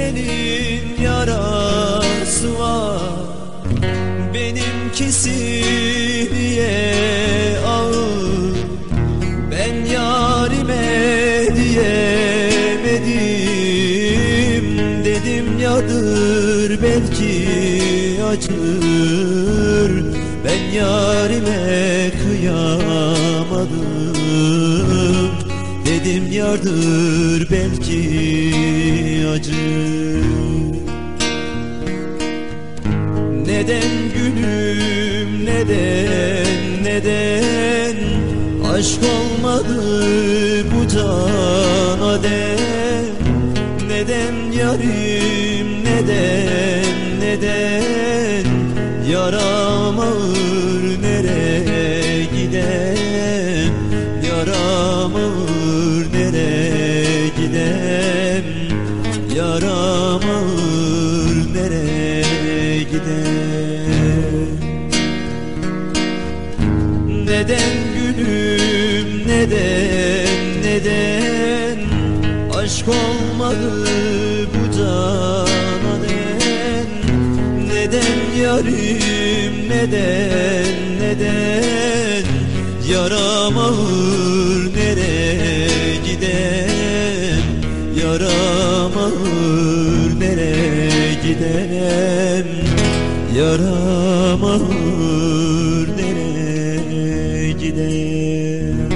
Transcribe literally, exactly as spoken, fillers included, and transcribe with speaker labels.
Speaker 1: senin yarası var, benimkisi niye ağır? Ben yarime diyemedim, dedim yadır belki acır. Ben yarime kıyamadım, dedim yardır belki acır. Neden gülüm, neden, neden aşk olmadı bu cana den? Neden yarim, neden, neden yaram ağır, nereye gidem? Yaram ağır, nereye gidem? Yaram ağır, nereye gidem? Neden gülüm, neden, neden aşk olmadı bu cana den? Neden yarim, neden, neden yaram ağır, nereye gidem? Yaram ağır, nereye gidem? Yaram ağır, nereye gidem?